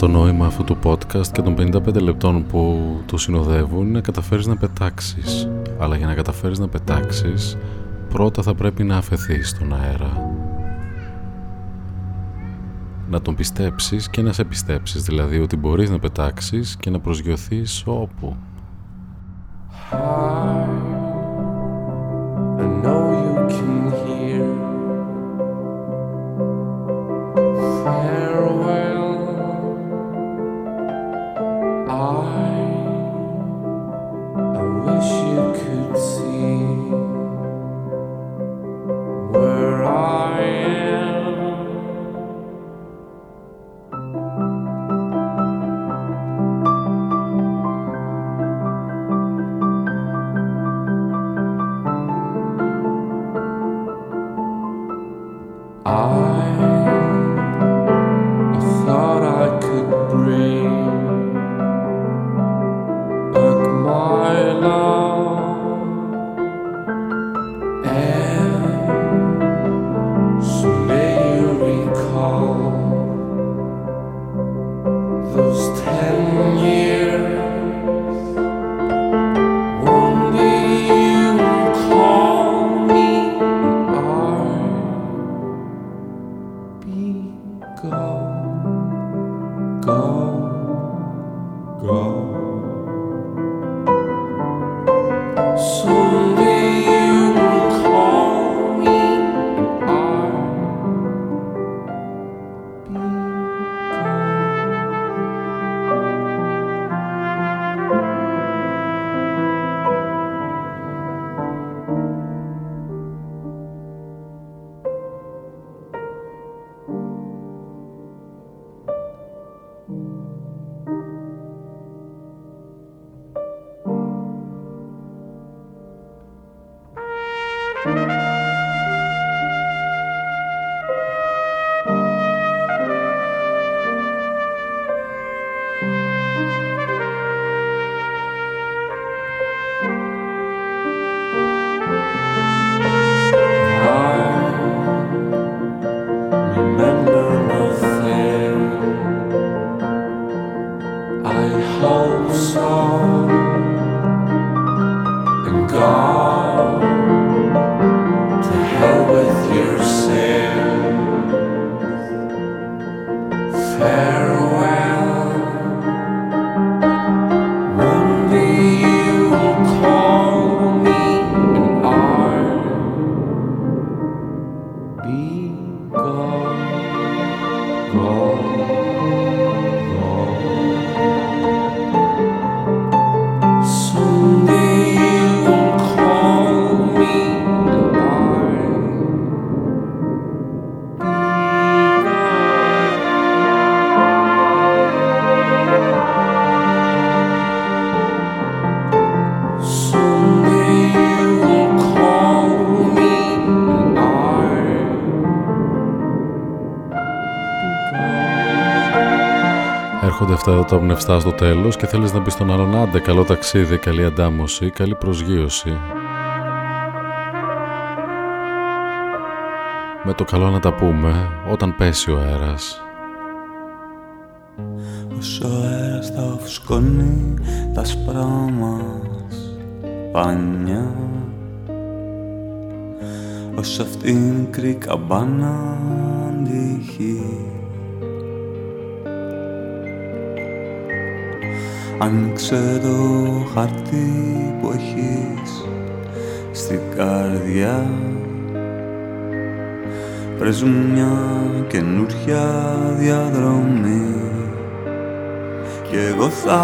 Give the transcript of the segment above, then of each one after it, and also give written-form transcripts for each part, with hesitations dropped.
το νόημα αυτού του podcast και των 55 λεπτών που το συνοδεύουν είναι να καταφέρεις να πετάξεις. Αλλά για να καταφέρεις να πετάξεις, πρώτα θα πρέπει να αφεθείς στον αέρα. Να τον πιστέψεις και να σε πιστέψεις, δηλαδή ότι μπορείς να πετάξεις και να προσγειωθείς όπου. I know you can hear. Farewell. I wish you could see where I am. I thought I could bring back my love, and someday you recall those 10 years. One day you call me and go. Someday you will call me and I'll be Έρχονται αυτά τα πνευστά στο τέλος και θέλεις να πεις στον άλλον άντε, καλό ταξίδι, καλή αντάμωση, καλή προσγείωση. Με το καλό να τα πούμε όταν πέσει ο αέρας. Όσο αέρας θα φουσκώνει τα άσπρα μας πανιά, όσο αυτή η μικρή καμπάνα αντυχεί, άνοιξε το χαρτί που έχεις στην καρδιά, βρες μια καινούρια διαδρομή κι εγώ θα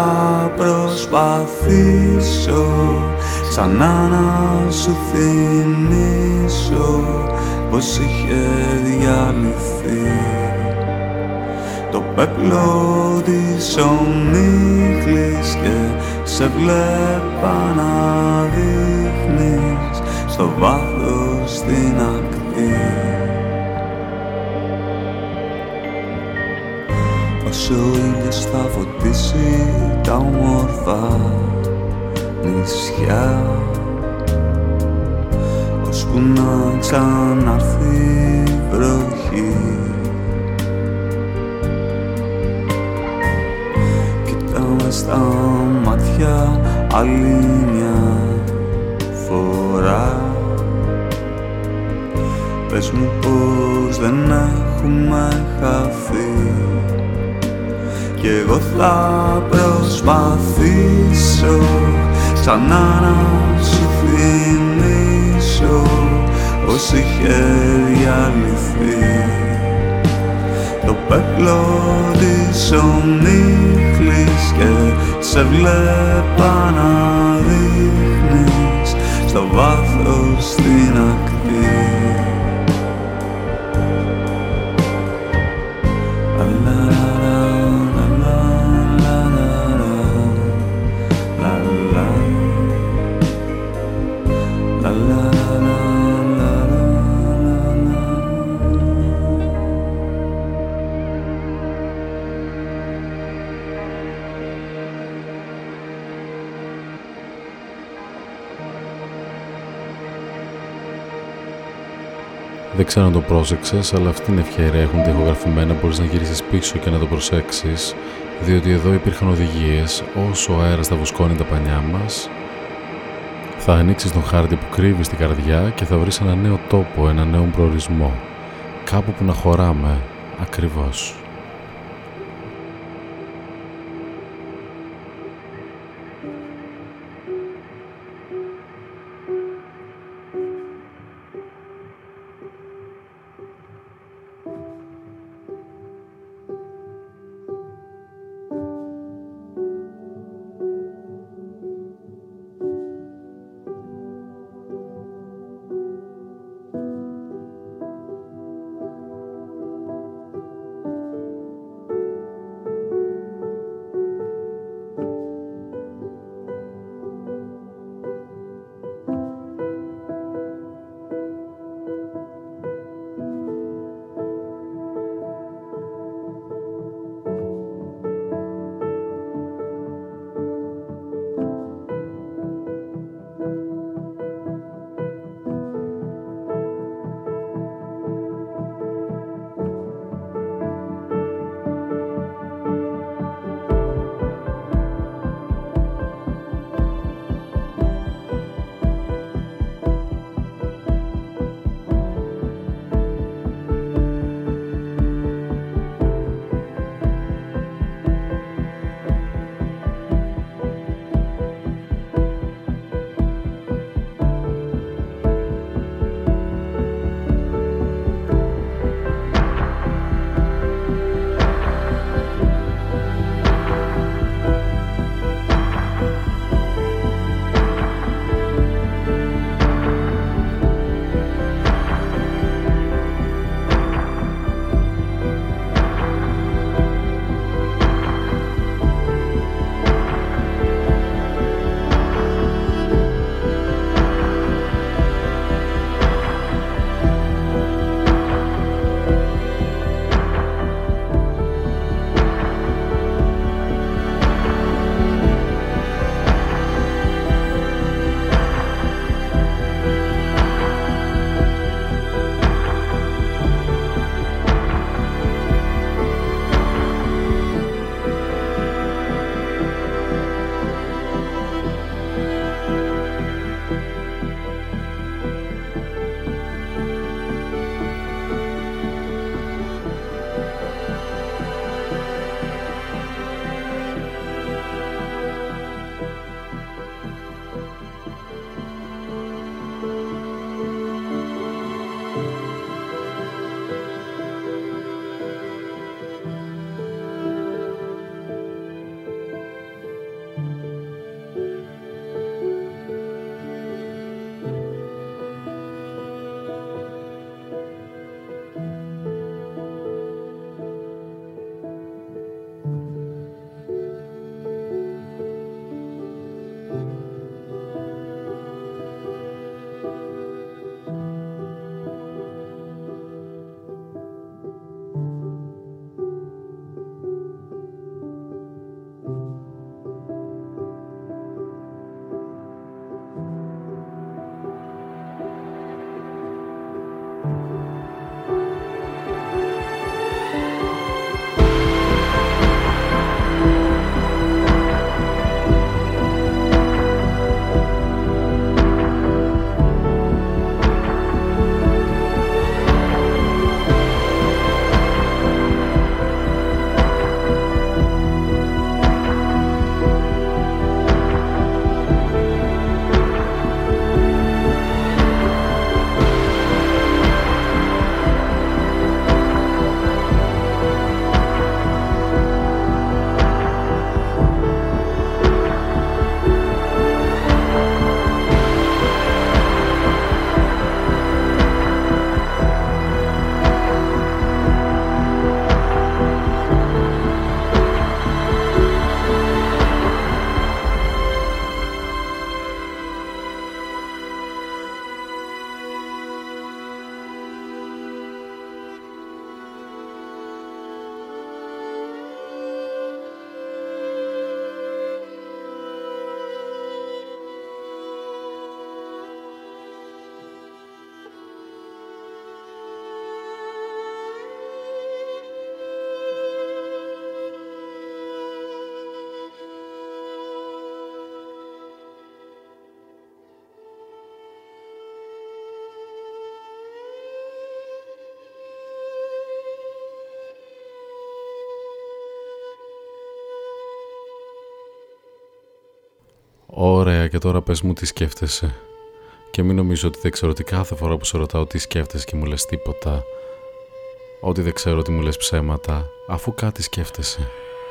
προσπαθήσω ξανά να σου θυμίσω πως είχε διαλυθεί το πέπλο της ομίχλης και σε βλέπα να δείχνεις στο βάθος στην ακτή. Όσο ο ήλιος θα φωτίσει τα όμορφα νησιά, ώσπου να ξανάρθει η βροχή, στα μάτια άλλη μια φορά. Πες μου πως δεν έχουμε χαθεί κι εγώ θα προσπαθήσω ξανά να σου θυμίσω πως είχε διαλυθεί το πέπλο της ομίχλης και σε βλέπα να δείχνεις στο βάθος στην ακτή. Δεν ξέρω αν το πρόσεξες, αλλά αυτή την ευκαιρία έχουν τοιχογραφημένα, μπορείς να γυρίσεις πίσω και να το προσέξεις, διότι εδώ υπήρχαν οδηγίες. Όσο ο αέρας θα βουσκώνει τα πανιά μας, θα ανοίξεις τον χάρτη που κρύβει στην καρδιά και θα βρεις ένα νέο τόπο, ένα νέο προορισμό, κάπου που να χωράμε ακριβώς. Ωραία, και τώρα πες μου τι σκέφτεσαι. Και μην νομίζω ότι δεν ξέρω ότι κάθε φορά που σε ρωτάω τι σκέφτεσαι και μου λες τίποτα, ότι δεν ξέρω ότι μου λες ψέματα, αφού κάτι σκέφτεσαι.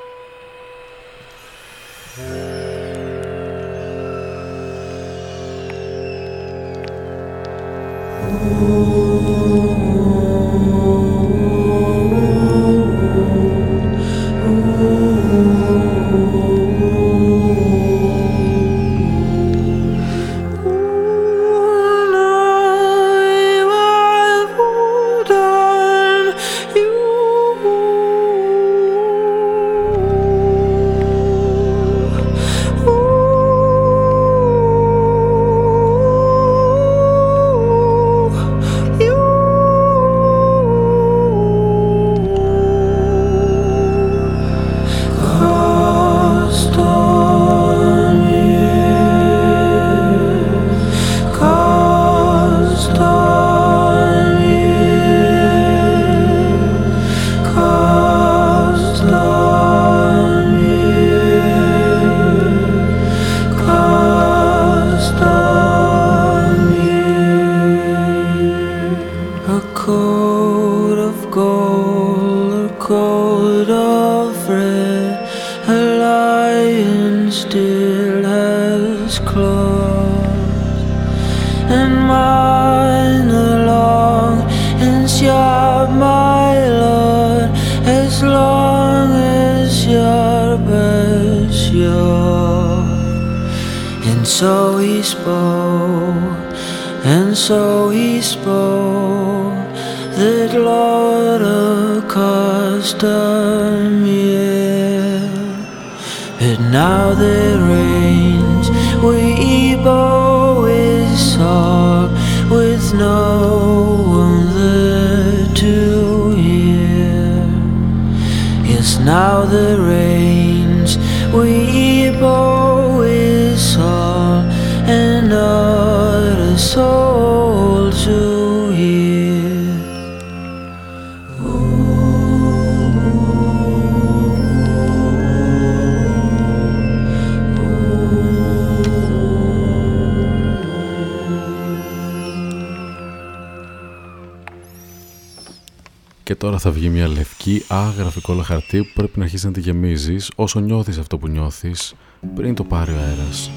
Και τώρα θα βγει μια λευκή άγραφη κόλλα χαρτί που πρέπει να αρχίσεις να τη γεμίζεις όσο νιώθεις αυτό που νιώθεις πριν το πάρει ο αέρας.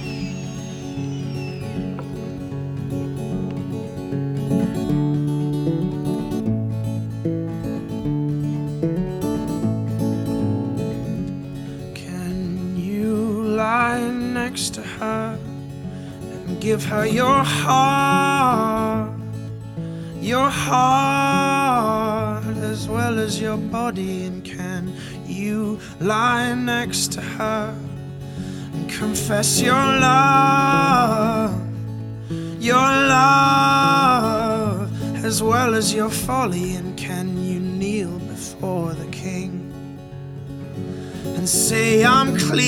Can you lie next to her and give her your heart? Your heart as well as your body, and can you lie next to her and confess your love as well as your folly, and can you kneel before the king and say I'm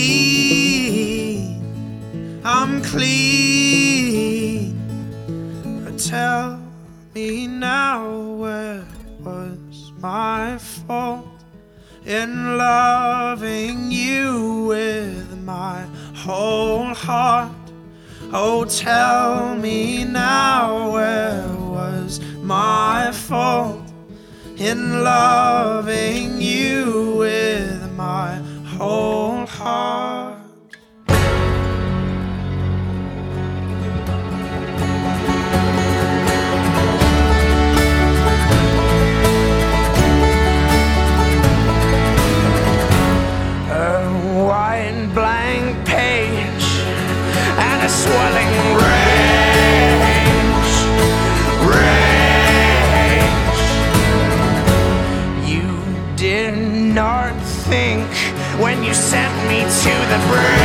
clean, but tell me now, where was my fault in loving you with my whole heart? Oh, tell me now, where was my fault in loving you with my whole heart? Blank page and a swelling rage. You did not think when you sent me to the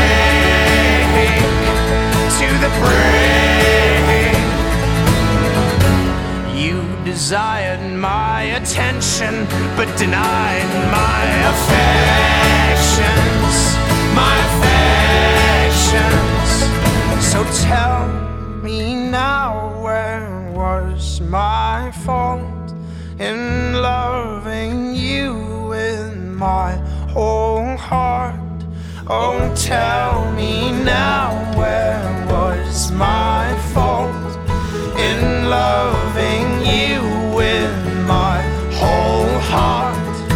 brink. You desired my attention but denied my affections. My affections. So tell me now, where was my fault in loving you with my whole heart? Oh, tell me now, where my fault in loving you with my whole heart.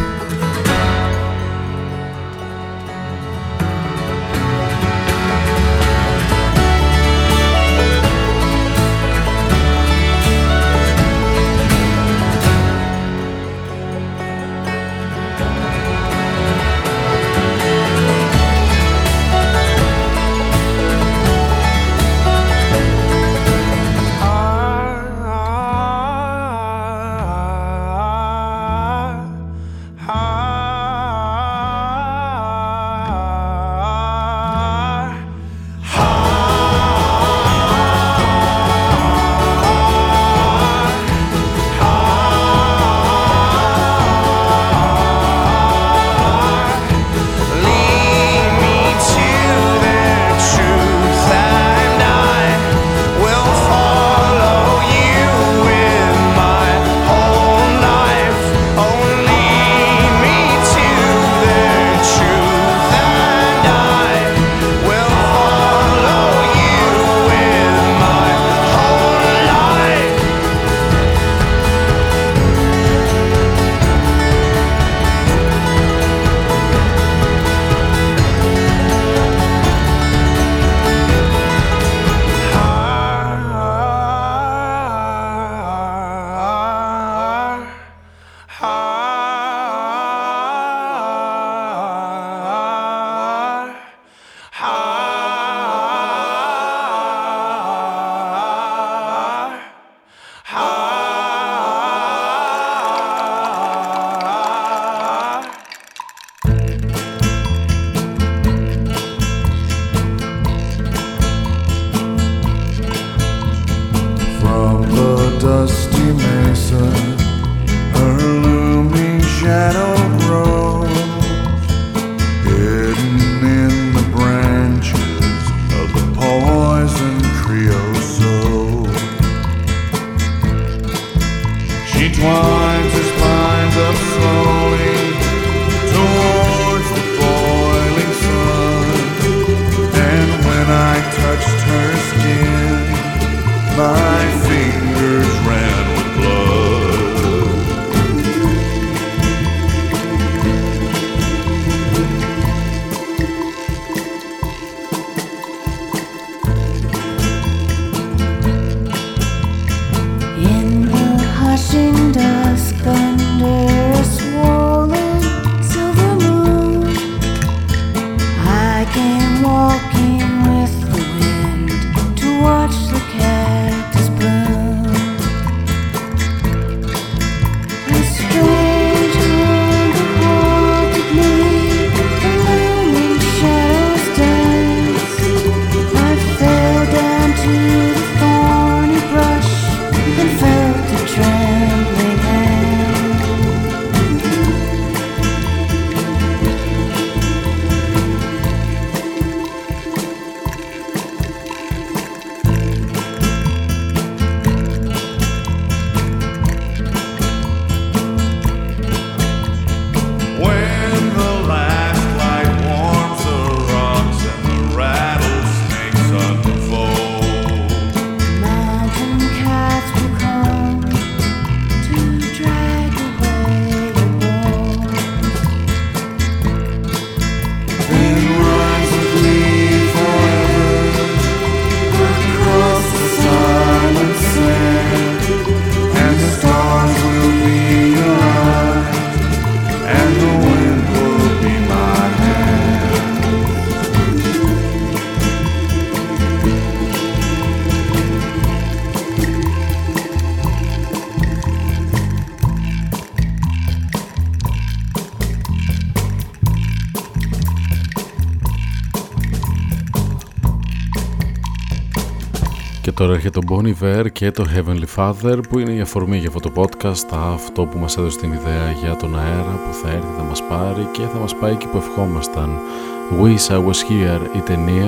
Και τώρα έρχεται το Bon Iver και το Heavenly Father, που είναι η αφορμή για αυτό το podcast, αυτό που μας έδωσε την ιδέα για τον αέρα που θα έρθει, θα μας πάρει και θα μας πάει εκεί που ευχόμασταν. Wish I Was Here, η ταινία.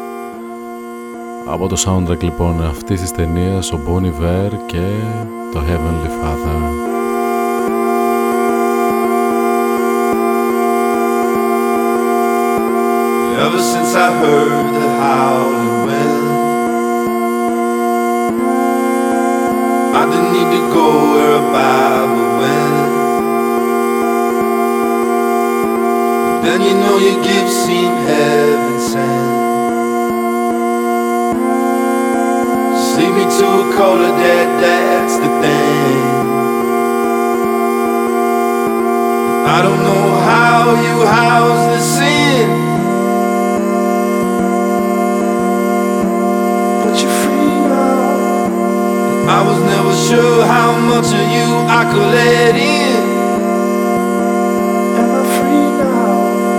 Από το soundtrack λοιπόν αυτής της ταινίας, ο Bon Iver και το Heavenly Father. Ever since I heard the howling wind, didn't need to go where a Bible went. Then you know your gifts seem heaven sent. Just lead me to a colder dad, that's the thing. I don't know how you house the sin, but you're free now. I was never sure how much of you I could let in. Am I free now?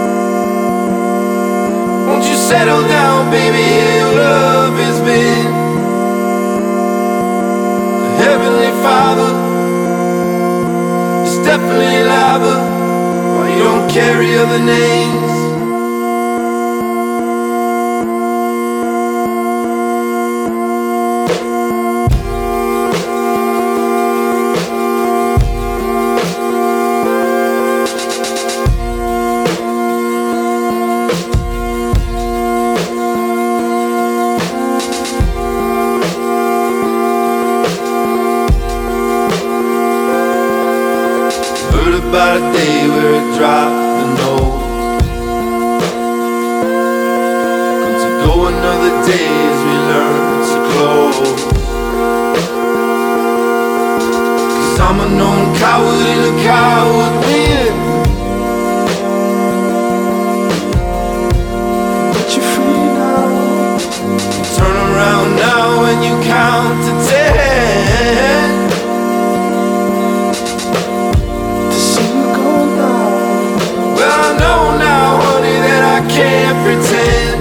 Won't you settle down, baby? Your love has been the Heavenly Father. It's definitely lava. Why you don't carry other names? About a day where it dropped the note. Come to go another day as we learn to close. 'Cause I'm a known coward and a coward win. But you're free now. Turn around now and you count to 10. Can't pretend.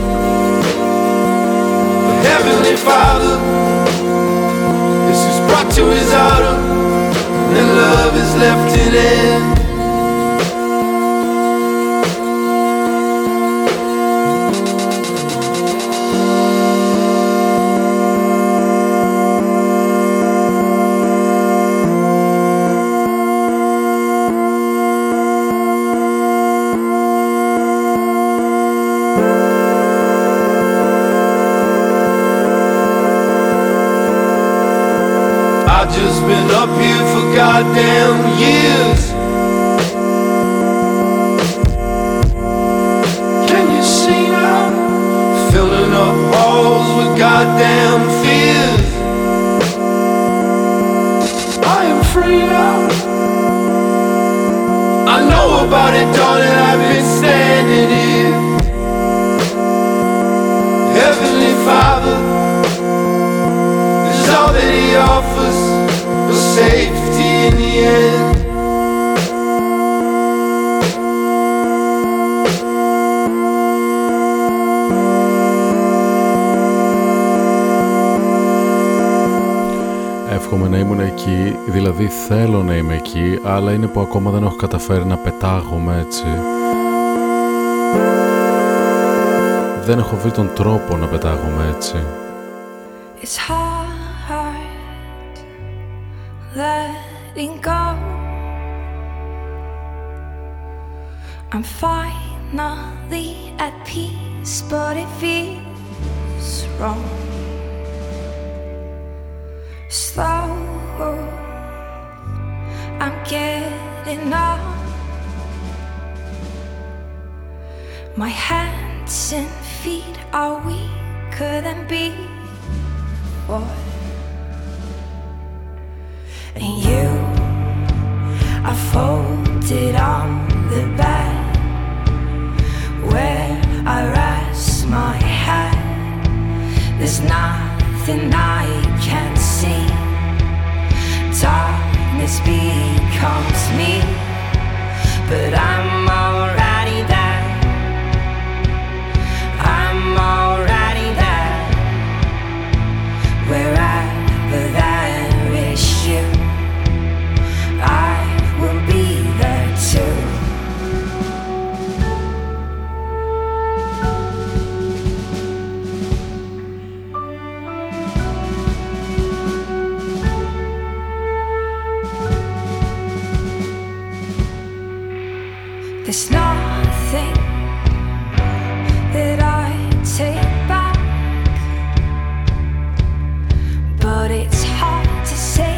The Heavenly Father, this is brought to his autumn, and love is left in end. I've just been up here for goddamn years. Can you see now? Filling up walls with goddamn fears. I am free now. I know about it, darling, I've been standing here. Heavenly Father, this is all that he offers. Safety in the end. Εύχομαι να ήμουν εκεί, δηλαδή θέλω να είμαι εκεί, αλλά είναι που ακόμα δεν έχω καταφέρει να πετάγομαι έτσι. Δεν έχω βρει τον τρόπο να πετάγομαι έτσι. It's hard letting go. I'm finally at peace, but it feels wrong. Slow, I'm getting up. My hands and feet are weaker than before. And you are folded on the bed where I rest my head. There's nothing I can see. Darkness becomes me, but I'm already there. I'm already there. Wherever there is you, I will be there too. There's nothing that I take back, but it's hard to say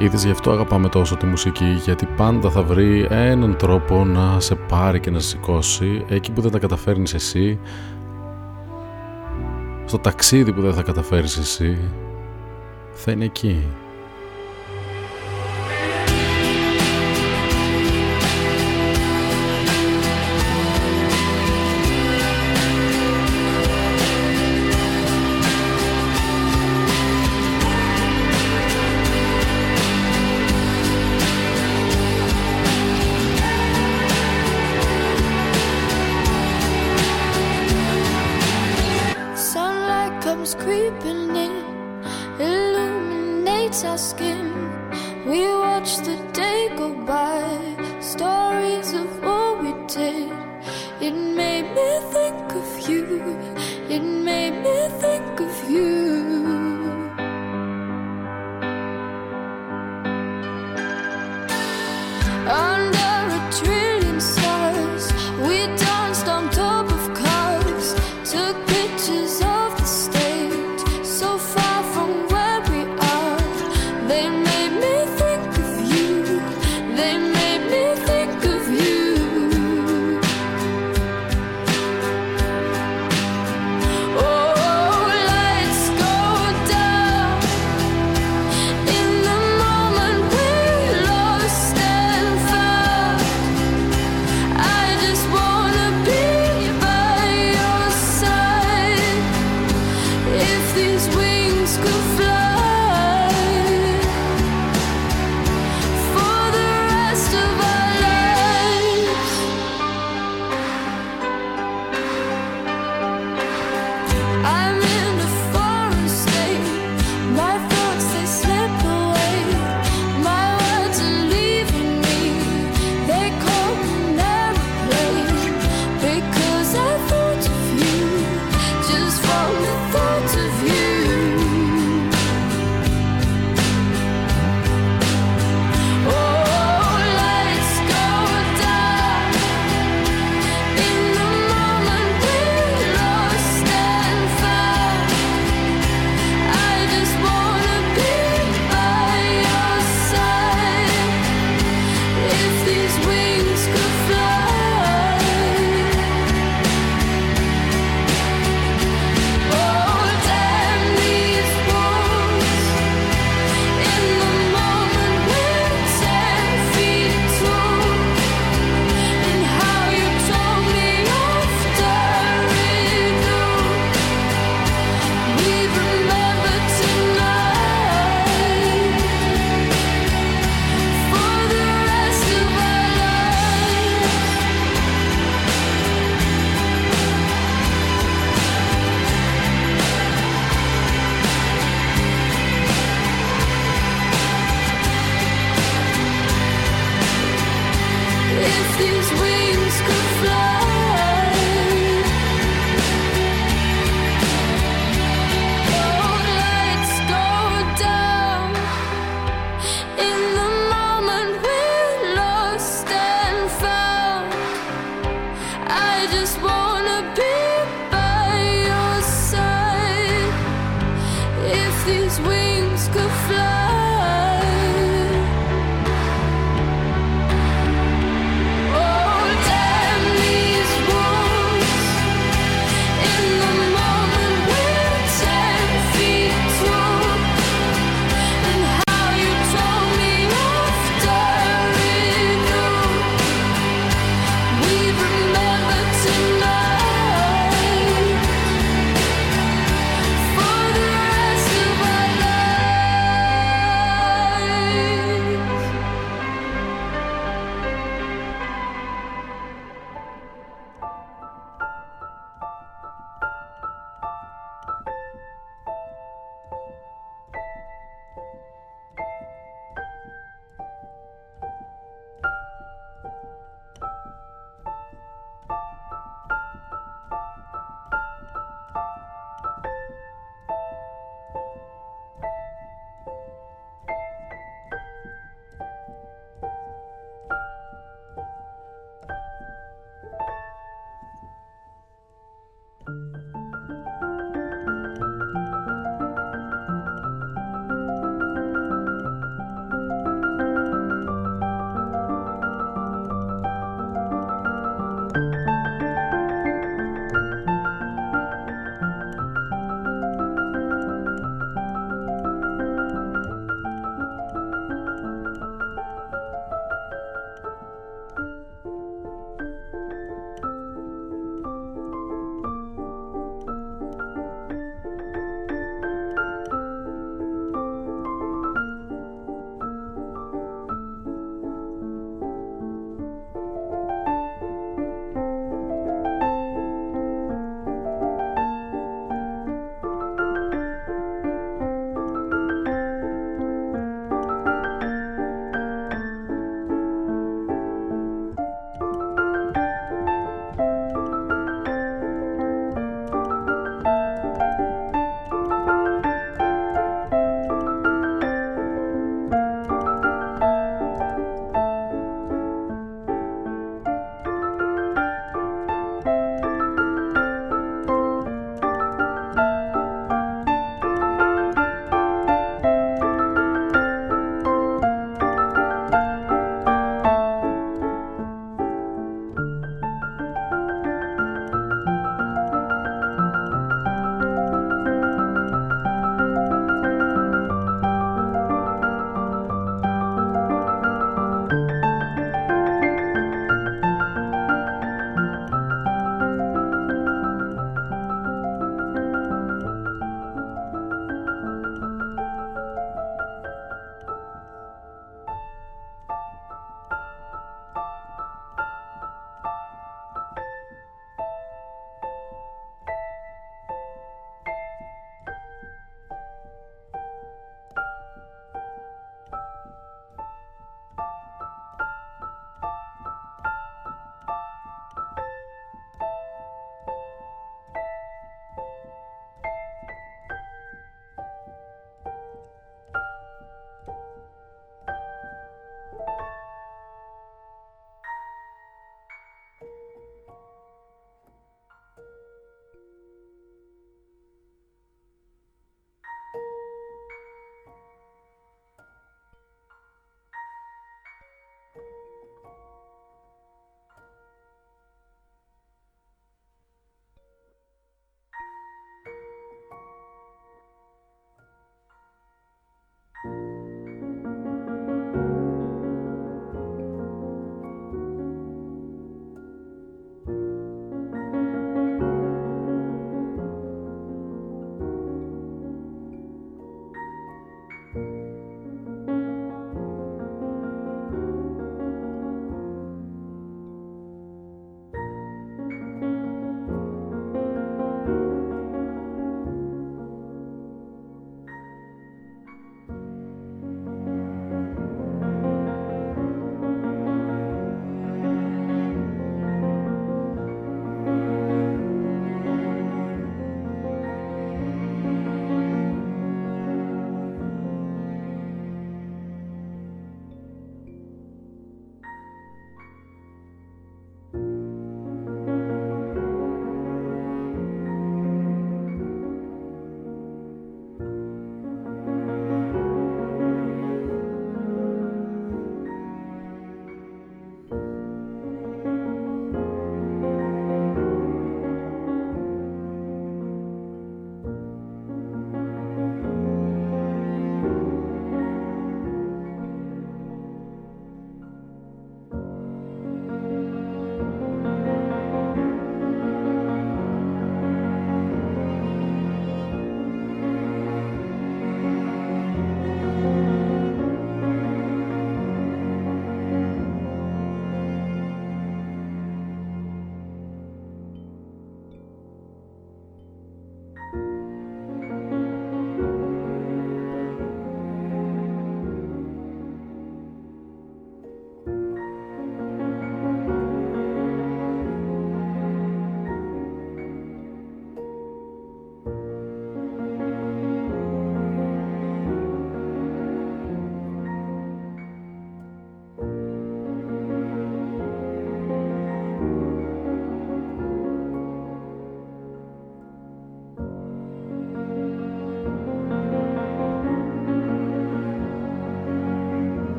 Είδες, γι' αυτό αγαπάμε τόσο τη μουσική, γιατί πάντα θα βρει έναν τρόπο να σε πάρει και να σε σηκώσει εκεί που δεν τα καταφέρνεις εσύ, στο ταξίδι που δεν θα καταφέρεις εσύ, θα είναι εκεί. Oh, damn me.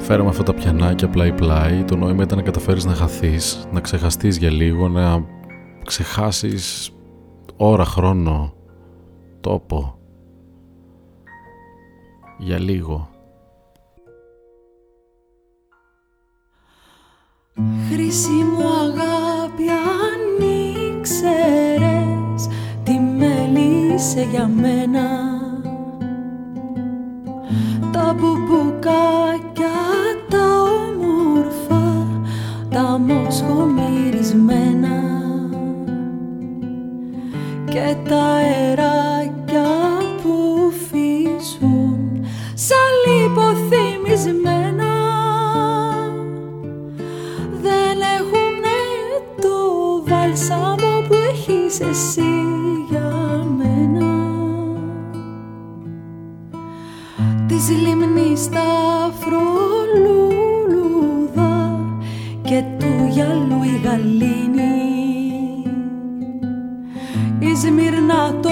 Φέραμε αυτά τα πιανάκια πλάι-πλάι. Το νόημα ήταν να καταφέρεις να χαθείς, να ξεχαστείς για λίγο, να ξεχάσεις ώρα, χρόνο, τόπο. Για λίγο. Χρυσή μου αγάπη, αν ήξερες τι μέλησε για μένα, τα μπουμπουκάκια τα όμορφα, τα μοσχομυρισμένα και τα αεράκια που φύσουν σαν λιποθυμισμένα, δεν έχουνε το βάλσαμο που έχεις εσύ για μένα. Της λιμνής τα αφρολούλουδα και του γυαλού η γαλήνη, η Σμύρνα το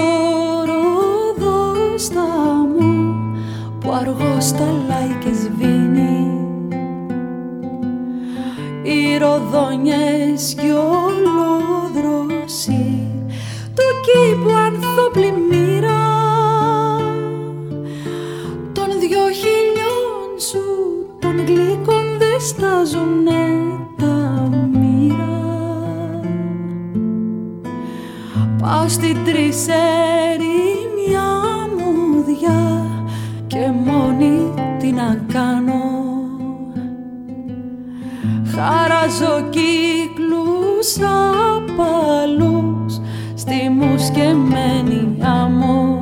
ροδοστάμο που αργώς τα λάει και σβήνει, οι ροδόνιες κι ολόδροσοι του κήπου ανθόπλη μοίρα των 2 χιλιών σου των γλυκών δε στάζουνε τα μοίρα. Πάω στην τρισερήμια μουδιά και μόνη τι να κάνω, χαράζω κύκλους απαλούς στη μουσκεμένη άμμο,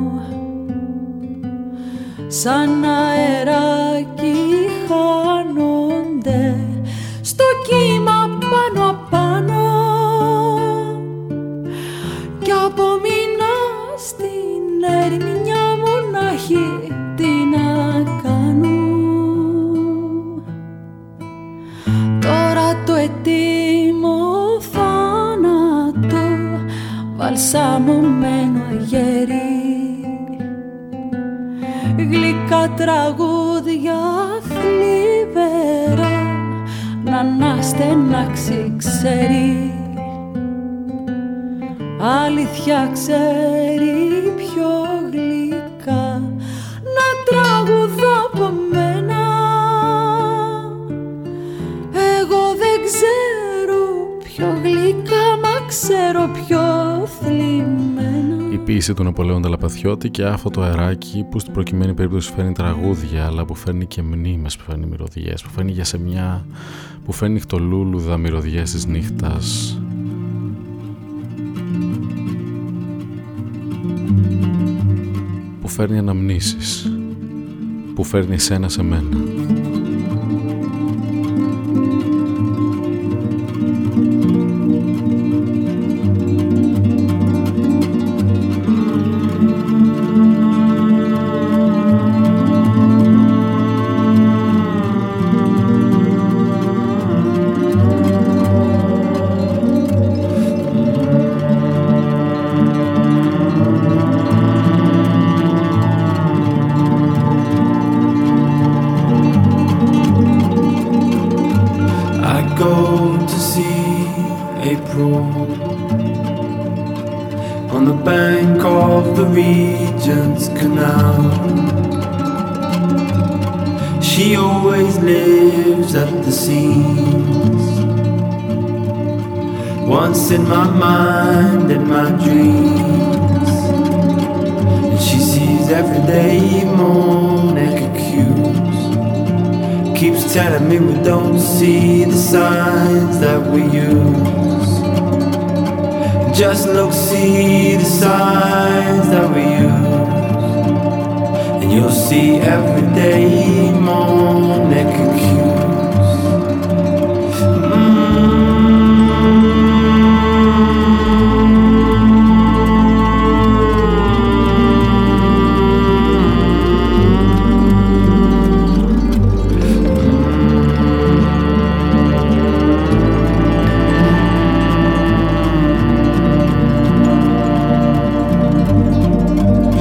σαν αεράκι χάνονται στο κύμα πάνω απάνω κι απομείνα στην ερημιά μονάχη τι να κάνω. Τώρα το ετοίμο θάνατο βαλσαμωμένο αγέρι, γλυκά τραγούδια θλιβερά να αναστενάξει ξέρει, αλήθεια ξέρει πιο γλυκά να τραγουδώ από μένα. Εγώ δεν ξέρω πιο γλυκά, μα ξέρω πιο θλιμμένα. Η ποίηση του Ναπολέον Ταλαπαθιώτη και αυτό το αεράκι που στην προκειμένη περίπτωση φέρνει τραγούδια, αλλά που φέρνει και μνήμες, που φέρνει μυρωδιές, που φέρνει γιασεμιά, που φέρνει νυχτολούλουδα μυρωδιές της νύχτας. Που φέρνει αναμνήσεις, που φέρνει εσένα σε μένα. In my mind and my dreams, and she sees every day more naked cues. Keeps telling me we don't see the signs that we use. Just look, see the signs that we use, and you'll see every day more naked cues.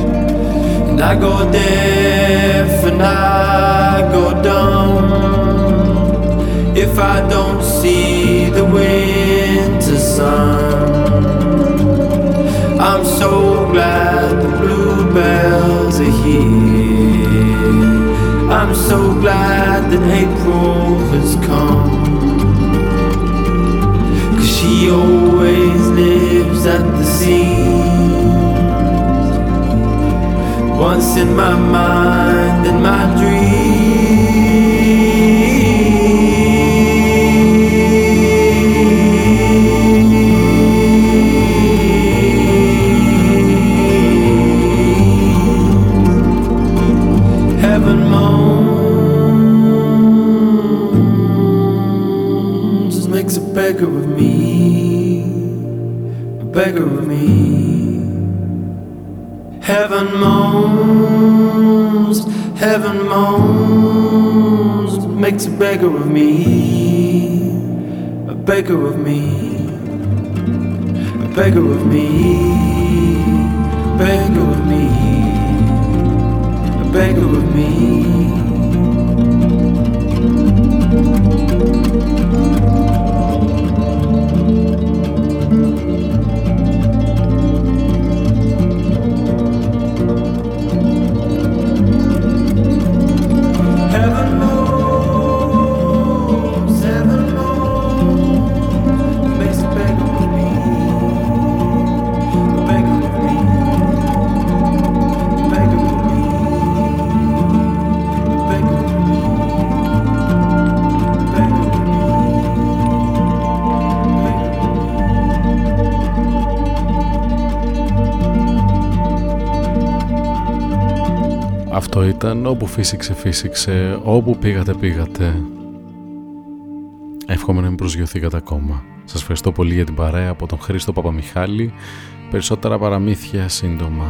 I go deaf and I go dumb, if I don't see the winter sun. I'm so glad the bluebells are here. I'm so glad that April has come, 'cause she always lives at the seams, once in my mind and my dreams. Heaven moans, makes a beggar of me, a beggar of me. Heaven moans, makes a beggar of me, a beggar of me, a beggar of me, a beggar of me, a beggar of me. Αυτό ήταν όπου φύσηξε φύσηξε, όπου πήγατε πήγατε. Εύχομαι να μην προσγειωθήκατε ακόμα. Σας ευχαριστώ πολύ για την παρέα από τον Χρήστο Παπαμιχάλη. Περισσότερα παραμύθια σύντομα.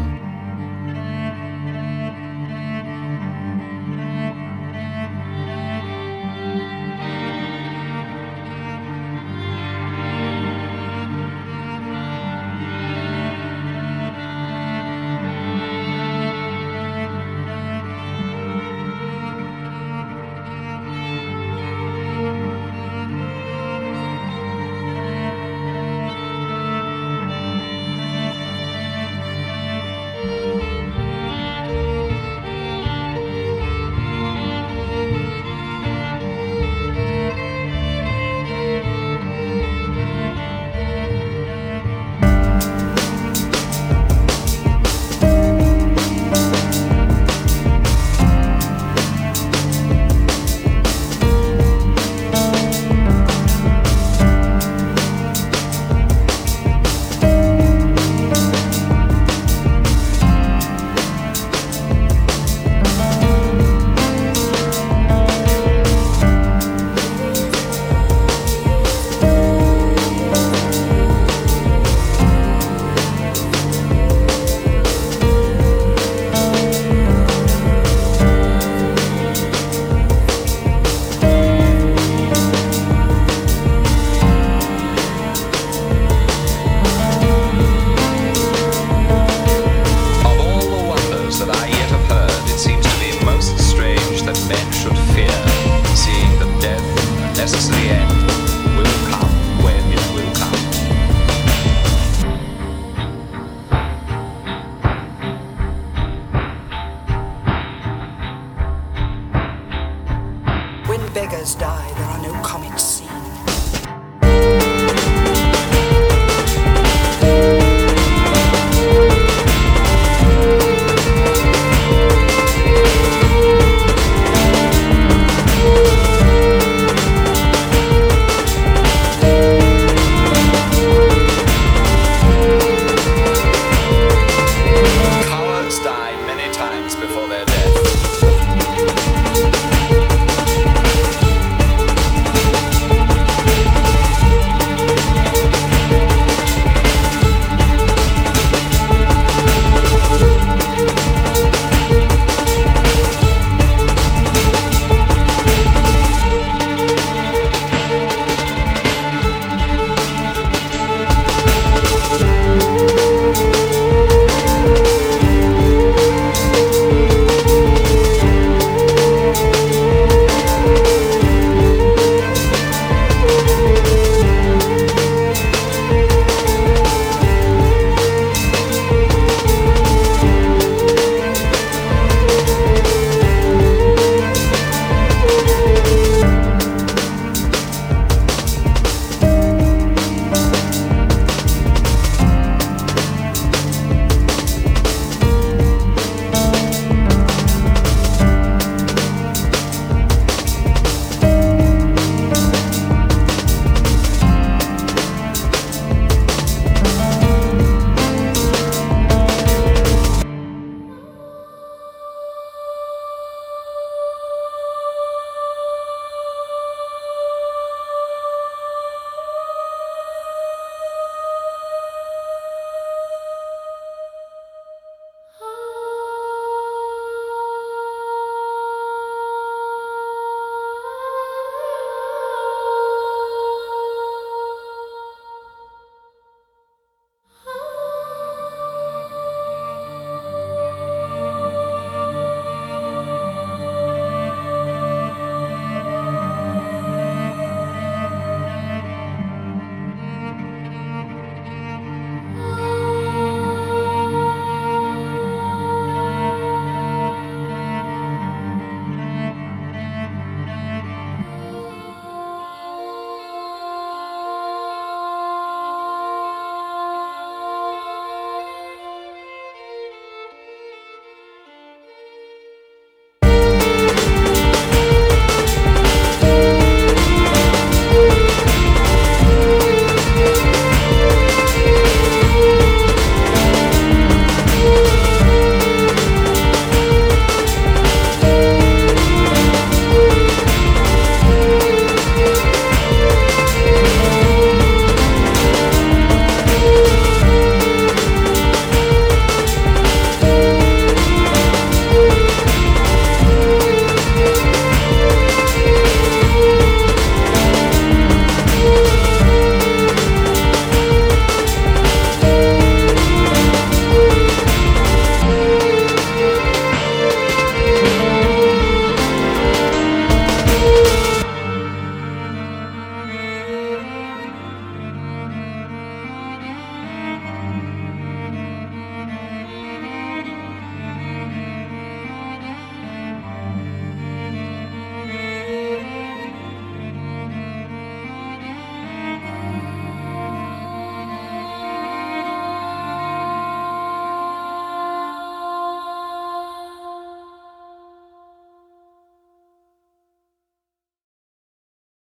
Before their death.